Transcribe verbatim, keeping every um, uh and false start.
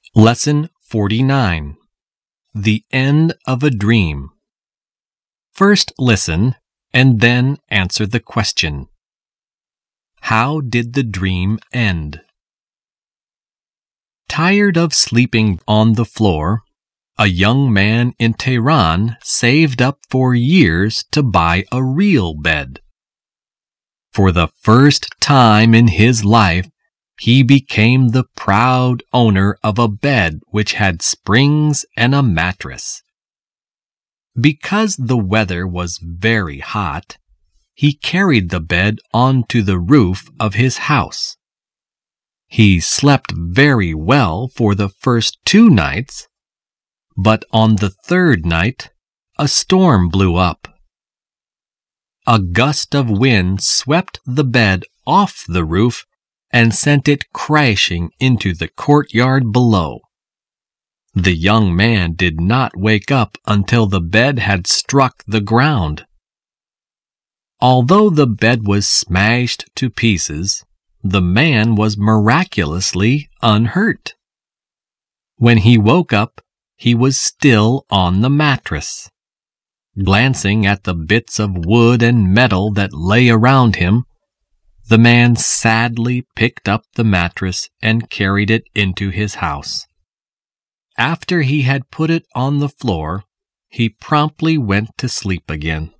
Lesson forty-nine. The End of a Dream. First listen, and then answer the question. How did the dream end? Tired of sleeping on the floor, a young man in Tehran saved up for years to buy a real bed. For the first time in his life, he became the proud owner of a bed which had springs and a mattress. Because the weather was very hot, he carried the bed onto the roof of his house. He slept very well for the first two nights, but on the third night, a storm blew up. A gust of wind swept the bed off the roof and sent it crashing into the courtyard below. The young man did not wake up until the bed had struck the ground. Although the bed was smashed to pieces, the man was miraculously unhurt. When he woke up, he was still on the mattress. Glancing at the bits of wood and metal that lay around him, the man sadly picked up the mattress and carried it into his house. After he had put it on the floor, he promptly went to sleep again.